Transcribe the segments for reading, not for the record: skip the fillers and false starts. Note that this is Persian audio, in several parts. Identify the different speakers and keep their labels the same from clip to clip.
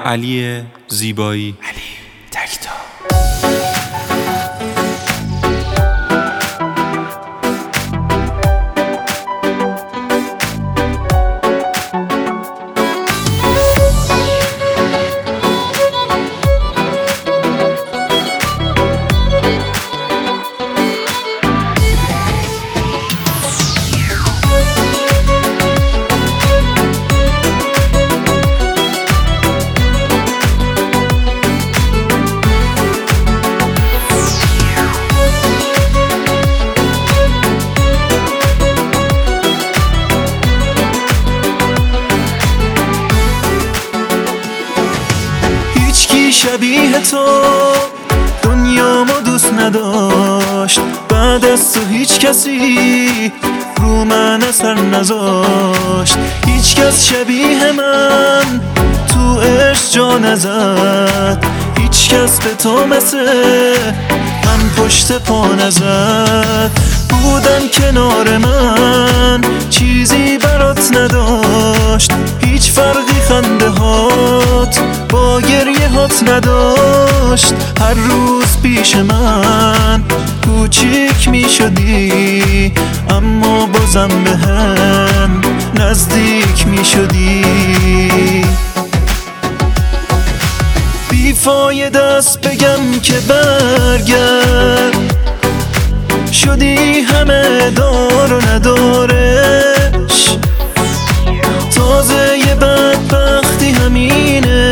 Speaker 1: علی زیبایی.
Speaker 2: علی تکتا.
Speaker 3: شبیه تو دنیامو دوست نداشت، بعد از تو هیچ کسی رو من اثر نذاشت. هیچ کس شبیه من تو عشق جا نزد، هیچ کس به تو مثل من پشت پا نزد. بودن کنار من چیزی برات نداشت، هیچ فرقی خنده هات با گریه هات نداشت. هر روز پیش من کوچیک می شدی، اما بازم به هم نزدیک می شدی. بیفایده است بگم که برگرد، شدی همه دار و ندارش. تازه یه بدبختی همینه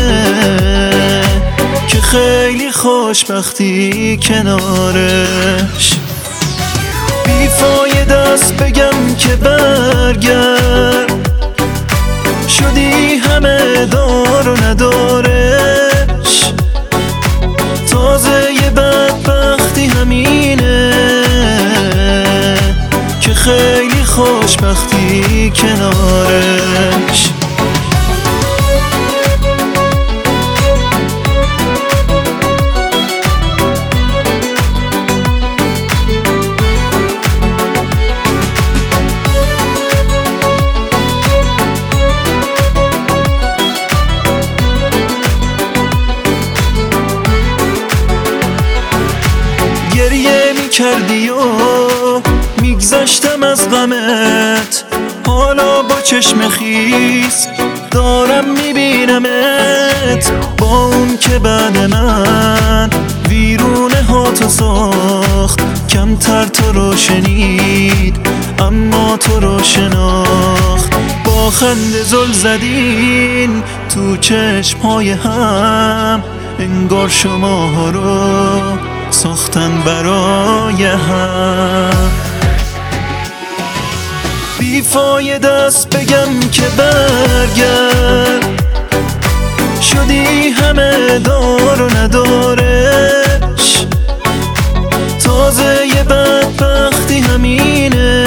Speaker 3: که خیلی خوشبختی کنارش. بیفایده است بگم که برگرد، شدی همه دار و ندارش. تازه یه بدبختی همینه که خیلی خوشبختی کنارش. گریه می کردی و میگذشتم از غمت، حالا با چشم خیس دارم میبینمت. با اون که بعد من ویرونه هاتو ساخت، کمتر تو رو شنید اما تو رو شناخت. با خنده زل زدین تو چشمهای هم، انگار شماها رو ساختن برای هم. بیفایده است بگم که برگرد، شدی همه دار و ندارش. تازه یه بدبختی همینه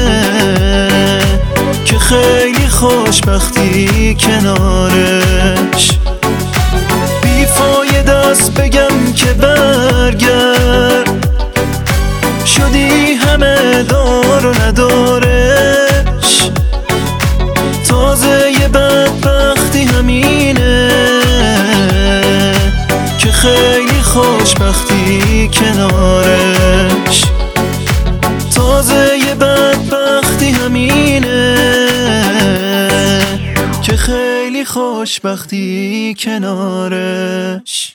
Speaker 3: که خیلی خوشبختی کنارش. بیفایده است بگم که برگرد، شدی همه دار و ندارش. تازه یه بدبختی همینه که خیلی خوشبختی کنارش. تازه یه بدبختی همینه که خیلی خوشبختی کنارش.